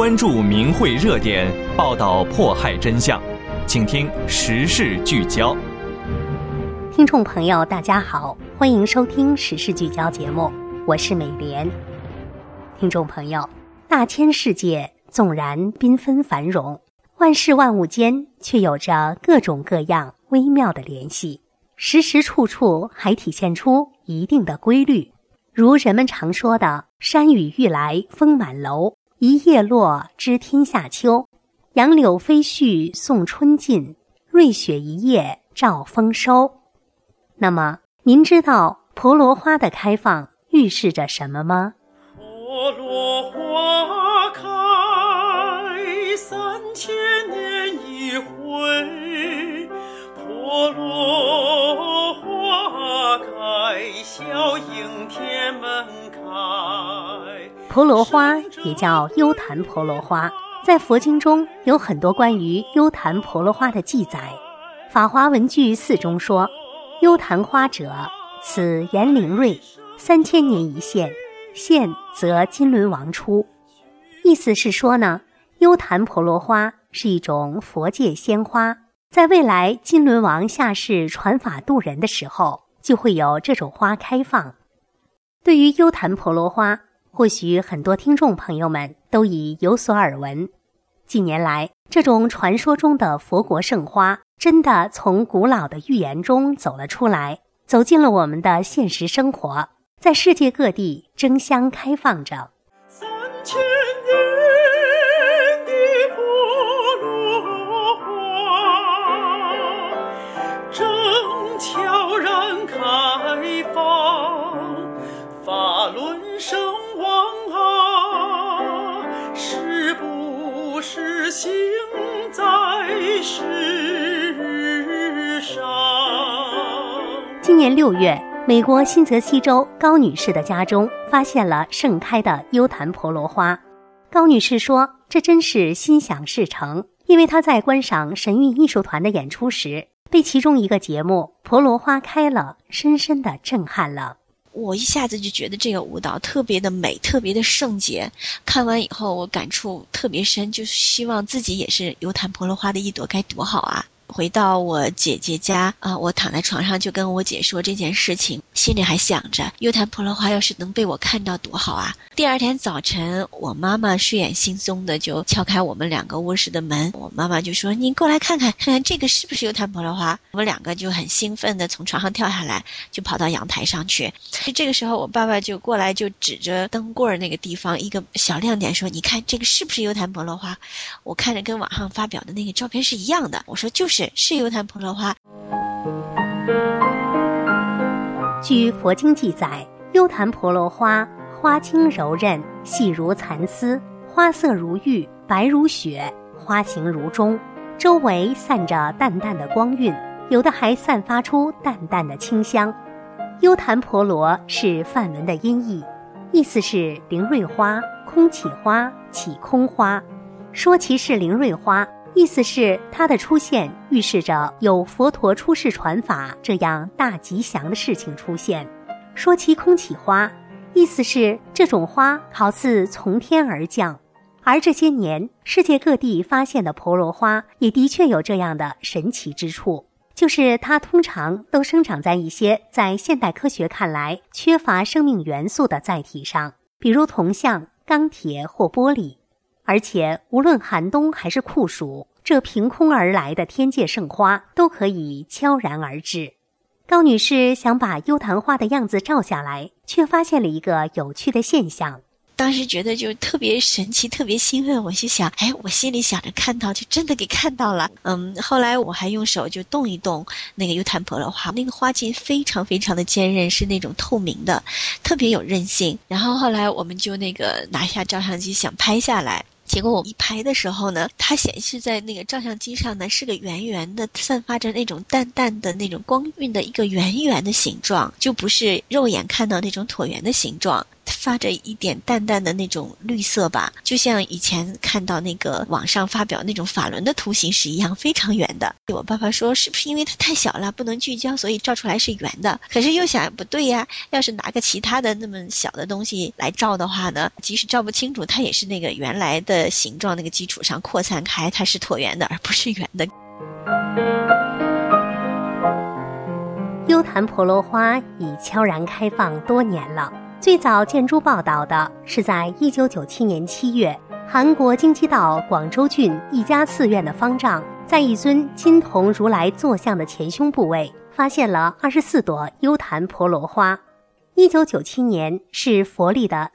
关注名汇热点，报道迫害真相。请听时事聚焦。 听众朋友大家好，欢迎收听时事聚焦节目，我是美莲。听众朋友，大千世界纵然缤纷繁荣，万事万物间却有着各种各样微妙的联系，时时处处还体现出一定的规律。如人们常说的山雨欲来风满楼，一叶落知天下秋，杨柳飞絮送春尽，瑞雪一夜兆丰收。那么您知道婆罗花的开放预示着什么吗？ 婆罗花开3000年一回，婆罗花开笑迎天门开。 婆罗花也叫优昙婆罗花，在佛经中有很多关于优昙婆罗花的记载。法华文具4中说，优昙花者，此延龄瑞，3000年一现，现则金轮王出。意思是说呢，优昙婆罗花是一种佛界鲜花，在未来金轮王下世传法度人的时候，就会有这种花开放。对于优昙婆罗花，或许很多听众朋友们都已有所耳闻。近年来，这种传说中的佛国圣花真的从古老的寓言中走了出来，走进了我们的现实生活，在世界各地争相开放着。 3000年的婆罗花正悄然开放，法轮圣王啊，是不是行在世上？ 今年6月，美国新泽西州高女士的家中发现了盛开的优昙婆罗花。高女士说，这真是心想事成，因为她在观赏神韵艺术团的演出时，被其中一个节目婆罗花开了深深地震撼了。 我一下子就觉得这个舞蹈特别的美，特别的圣洁。看完以后我感触特别深，就是希望自己也是优昙婆罗花的一朵，该多好啊。回到我姐姐家我躺在床上就跟我姐说这件事情，心里还想着优昙婆罗花要是能被我看到多好啊。第二天早晨，我妈妈睡眼惺忪的就敲开我们2个卧室的门，我妈妈就说，你过来看看这个是不是优昙婆罗花。我们2个就很兴奋的从床上跳下来，就跑到阳台上去。这个时候我爸爸就过来，就指着灯柜那个地方一个小亮点说，你看这个是不是优昙婆罗花？我看着跟网上发表的那个照片是一样的。我说是优昙婆罗花。 据佛经记载，优昙婆罗花花茎柔韧，细如蚕丝，花色如玉，白如雪，花形如钟，周围散着淡淡的光晕，有的还散发出淡淡的清香。优昙婆罗是梵文的音译，意思是灵瑞花、空起花、起空花。说其是灵瑞花，意思是它的出现预示着有佛陀出世传法这样大吉祥的事情出现。说其空起花，意思是这种花好似从天而降。而这些年世界各地发现的婆罗花也的确有这样的神奇之处，就是它通常都生长在一些在现代科学看来缺乏生命元素的载体上，比如铜像、钢铁或玻璃。而且无论寒冬还是酷暑，这凭空而来的天界圣花都可以悄然而至。高女士想把优昙花的样子照下来，却发现了一个有趣的现象。 当时觉得就特别神奇，特别兴奋，我就想，我心里想着看到，就真的给看到了。后来我还用手就动一动那个优昙婆罗花，那个花茎非常非常的坚韧，是那种透明的，特别有韧性。然后后来我们就拿下照相机想拍下来。结果我一拍的时候呢，它显示在那个照相机上呢是个圆圆的，散发着那种淡淡的那种光晕的一个圆圆的形状，就不是肉眼看到那种椭圆的形状。 发着一点淡淡的那种绿色吧，就像以前看到那个网上发表那种法轮的图形是一样，非常圆的。我爸爸说是不是因为它太小了不能聚焦，所以照出来是圆的，可是又想不对呀，要是拿个其他的那么小的东西来照的话呢，即使照不清楚，它也是那个原来的形状那个基础上扩散开，它是椭圆的而不是圆的。 优昙婆罗花已悄然开放多年了，最早见诸报道的是在1997年7月，韩国京畿道广州郡一家寺院的方丈在一尊金铜如来坐像的前胸部位发现了24朵优昙婆罗花。1997年是佛历的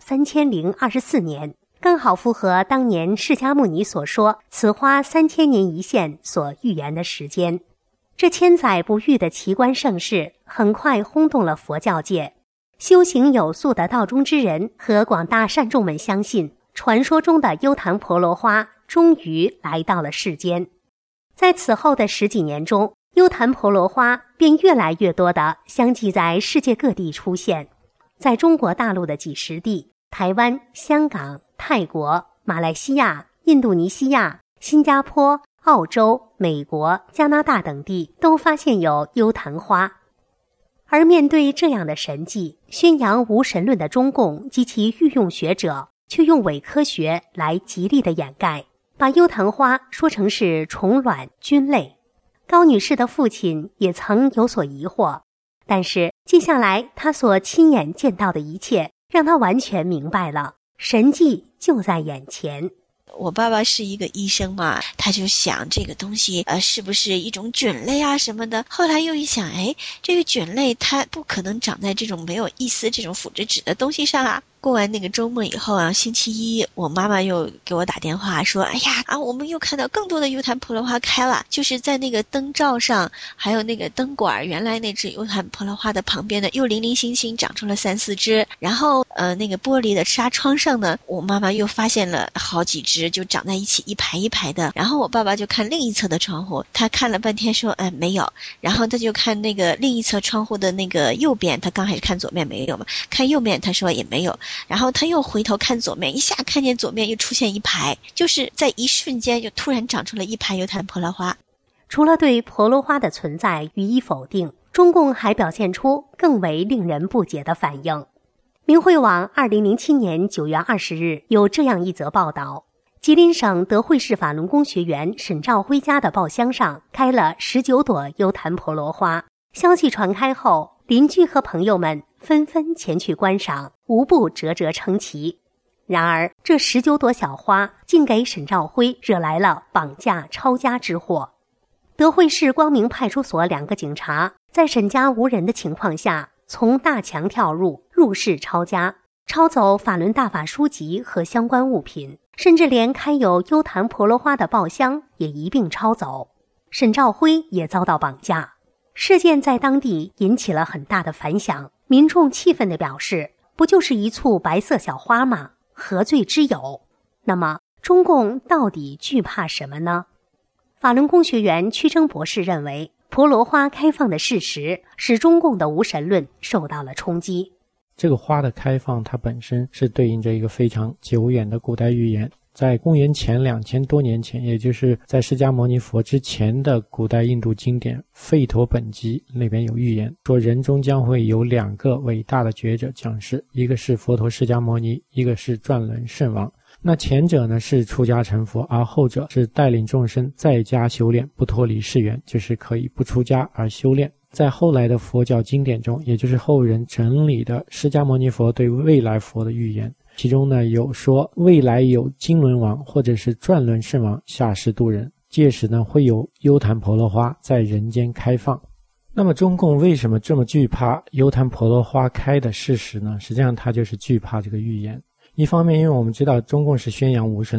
3024年，刚好符合当年释迦牟尼所说此花3000年一现所预言的时间。这千载不遇的奇观盛事很快轰动了佛教界，修行有素的道中之人和广大善众们相信，传说中的优昙婆罗花终于来到了世间。在此后的10几年中，优昙婆罗花便越来越多地相继在世界各地出现，在中国大陆的几十地、台湾、香港、泰国、马来西亚、印度尼西亚、新加坡、澳洲、美国、加拿大等地都发现有优昙花。而面对这样的神迹，宣扬无神论的中共及其御用学者却用伪科学来极力的掩盖，把优昙花说成是虫卵菌类。高女士的父亲也曾有所疑惑，但是接下来他所亲眼见到的一切让他完全明白了，神迹就在眼前。 我爸爸是一个医生嘛，他就想这个东西是不是一种菌类啊什么的。后来又一想，这个菌类它不可能长在这种没有一丝这种腐殖质的东西上啊。过完那个周末以后啊，星期一我妈妈又给我打电话说，哎呀我们又看到更多的优昙婆罗花开了，就是在那个灯罩上还有那个灯管，原来那只优昙婆罗花的旁边呢又零零星星长出了3-4只，然后那个玻璃的纱窗上呢，我妈妈又发现了好几只就长在一起一排一排的。然后我爸爸就看另一侧的窗户，他看了半天说没有，然后他就看那个另一侧窗户的那个右边，他刚开始看左面没有嘛，看右面他说也没有，然后他又回头看左面，一下看见左面又出现一排，就是在一瞬间就突然长出了一排优昙婆罗花。 除了对婆罗花的存在予以否定，中共还表现出更为令人不解的反应。明慧网2007年9月20日有这样一则报道，吉林省德惠市法轮功学员沈兆辉家的报箱上开了19朵优昙婆罗花。消息传开后，邻居和朋友们纷纷前去观赏，无不啧啧称奇。然而这19朵小花竟给沈兆辉惹来了绑架抄家之祸。德惠市光明派出所2个警察在沈家无人的情况下，从大墙跳入室抄家，抄走法轮大法书籍和相关物品，甚至连开有优昙婆罗花的报箱也一并抄走。沈兆辉也遭到绑架。事件在当地引起了很大的反响，民众气愤地表示，不就是一簇白色小花吗？何罪之有？那么中共到底惧怕什么呢？法轮功学员屈征博士认为，婆罗花开放的事实使中共的无神论受到了冲击。 这个花的开放它本身是对应着一个非常久远的古代预言，在公元前2000多年前，也就是在释迦牟尼佛之前的古代印度经典《吠陀本纪》那边有预言，说人中将会有2个伟大的觉者降世，一个是佛陀释迦牟尼，一个是转轮圣王。那前者呢是出家成佛，而后者是带领众生在家修炼，不脱离世缘，就是可以不出家而修炼。在后来的佛教经典中，也就是后人整理的释迦牟尼佛对未来佛的预言，其中呢有说未来有金轮王或者是转轮圣王下世度人，届时呢会有优昙婆罗花在人间开放。那么中共为什么这么惧怕优昙婆罗花开的事实呢？实际上它就是惧怕这个预言。一方面因为我们知道中共是宣扬无神论，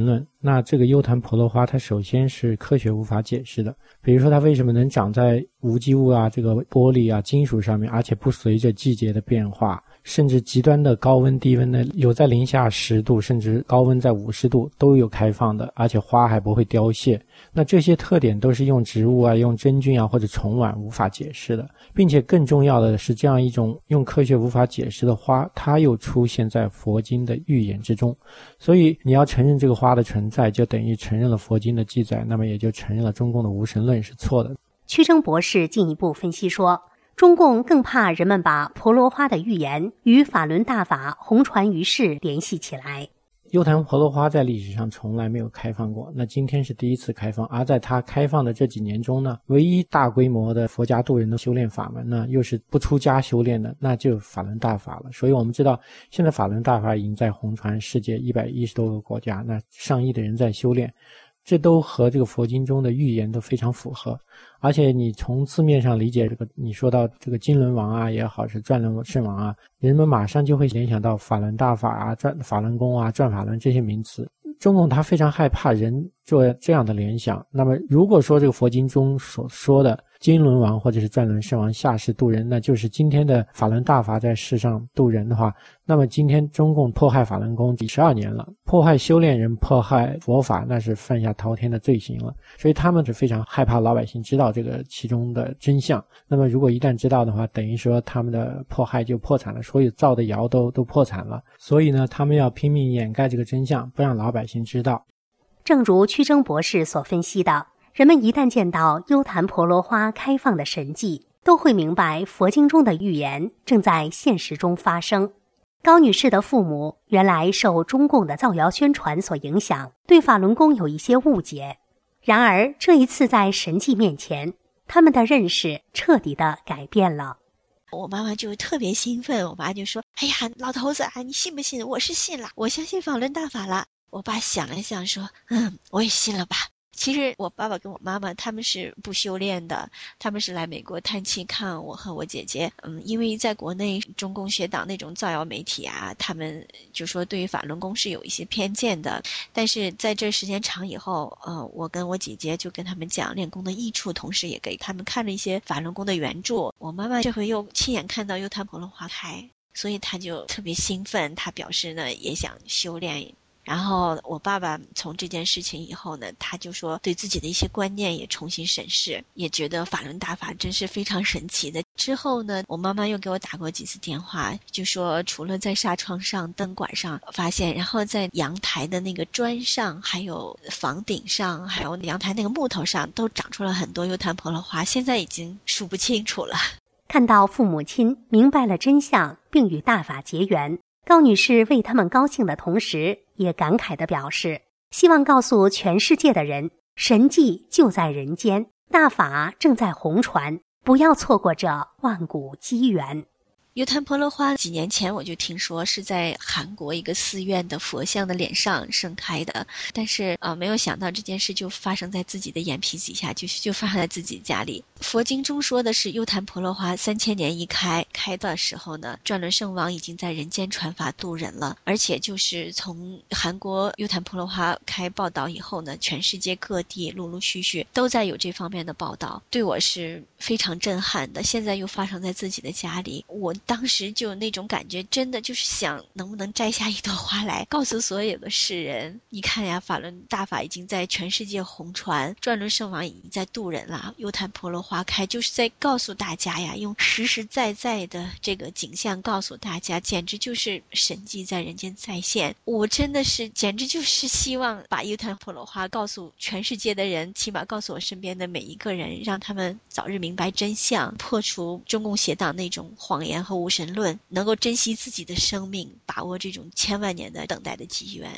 那这个幽檀婆罗花它首先是科学无法解释的，比如说它为什么能长在无机物啊、这个玻璃啊、金属上面，而且不随着季节的变化，甚至极端的高温低温呢，有在零下10度甚至高温在50度都有开放的，而且花还不会凋谢。那这些特点都是用植物啊、用真菌啊或者虫卵无法解释的，并且更重要的是，这样一种用科学无法解释的花，它又出现在佛经的预言之中。所以你要承认这个花的存在，就等于承认了佛经的记载，那么也就承认了中共的无神论是错的。 屈征博士进一步分析说，中共更怕人们把婆罗花的预言与法轮大法红传于世联系起来。 幽檀婆罗花在历史上从来没有开放过，那今天是第一次开放，而在它开放的这几年中呢，唯一大规模的佛家度人的修炼法门呢，又是不出家修炼的，那就法轮大法了。所以我们知道，现在法轮大法已经在红传世界110多个国家，那上亿的人在修炼，这都和这个佛经中的预言都非常符合。而且你从字面上理解这个，你说到这个金轮王啊也好，是转轮圣王啊，人们马上就会联想到法轮大法啊、转法轮功啊、转法轮这些名词。中共他非常害怕人做这样的联想。那么如果说这个佛经中所说的金轮王或者是转轮圣王下世度人，那就是今天的法轮大法在世上度人的话，那么今天中共迫害法轮功12年了，迫害修炼人、迫害佛法，那是犯下滔天的罪行了。所以他们是非常害怕老百姓知道这个其中的真相。那么如果一旦知道的话，等于说他们的迫害就破产了，所有造的谣都破产了。所以呢，他们要拼命掩盖这个真相，不让老百姓知道。 正如屈征博士所分析的，人们一旦见到幽檀婆罗花开放的神迹，都会明白佛经中的预言正在现实中发生。高女士的父母原来受中共的造谣宣传所影响，对法轮功有一些误解。然而这一次在神迹面前，他们的认识彻底的改变了。 我妈妈就特别兴奋，我妈就说：“哎呀，老头子啊，你信不信？我是信了，我相信法轮大法了。”我爸想了想说：“我也信了吧。”其实我爸爸跟我妈妈他们是不修炼的，他们是来美国探亲看我和我姐姐。因为在国内中共学党那种造谣媒体啊，他们就说对于法轮功是有一些偏见的。但是在这时间长以后，我跟我姐姐就跟他们讲练功的益处，同时也给他们看了一些法轮功的原著。我妈妈这回又亲眼看到幽檀婆罗花开，所以她就特别兴奋，她表示呢也想修炼。然后我爸爸从这件事情以后呢，他就说对自己的一些观念也重新审视，也觉得法轮大法真是非常神奇的。之后呢，我妈妈又给我打过几次电话，就说除了在纱窗上、灯管上发现，然后在阳台的那个砖上，还有房顶上，还有阳台那个木头上，都长出了很多幽檀婆罗花，现在已经数不清楚了。 看到父母亲明白了真相，并与大法结缘，高女士为他们高兴的同时，也感慨地表示，希望告诉全世界的人，神迹就在人间，大法正在红传，不要错过这万古机缘。 幽檀婆罗花几年前我就听说是在韩国一个寺院的佛像的脸上盛开的，但是没有想到这件事就发生在自己的眼皮底下，就发生在自己家里。佛经中说的是幽檀婆罗花3000年一开的时候呢，转轮圣王已经在人间传法度人了，而且就是从韩国幽檀婆罗花开报道以后呢，全世界各地陆陆续续都在有这方面的报道，对我是非常震撼的。现在又发生在自己的家里，我当时就那种感觉，真的就是想能不能摘下一朵花来告诉所有的世人，你看呀，法轮大法已经在全世界红传，转轮圣王已经在度人了，幽檀婆罗花开，就是在告诉大家呀，用实实在在的这个景象告诉大家，简直就是神迹在人间再现。我真的是简直就是希望把幽檀婆罗花告诉全世界的人，起码告诉我身边的每一个人，让他们早日明白真相，破除中共邪党那种谎言和无神论，能够珍惜自己的生命，把握这种千万年的等待的机缘。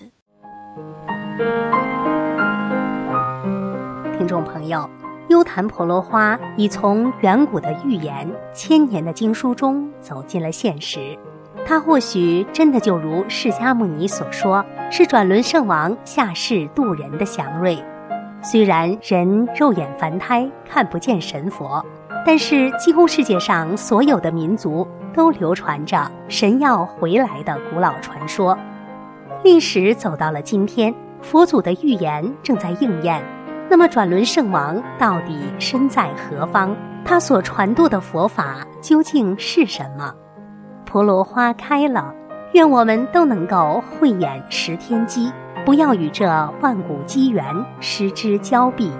听众朋友，幽檀婆罗花已从远古的预言、千年的经书中走进了现实。它或许真的就如释迦牟尼所说，是转轮圣王下世度人的祥瑞。虽然人肉眼凡胎看不见神佛，但是几乎世界上所有的民族都流传着神要回来的古老传说。历史走到了今天， 佛祖的预言正在应验。那么转轮圣王到底身在何方？他所传播的佛法究竟是什么？婆罗花开了，愿我们都能够慧眼识天机，不要与这万古机缘失之交臂。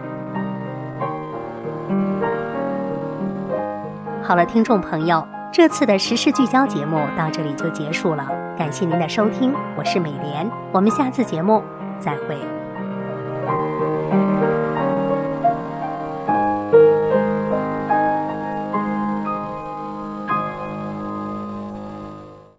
好了，听众朋友，这次的时事聚焦节目到这里就结束了，感谢您的收听，我是美莲，我们下次节目再会。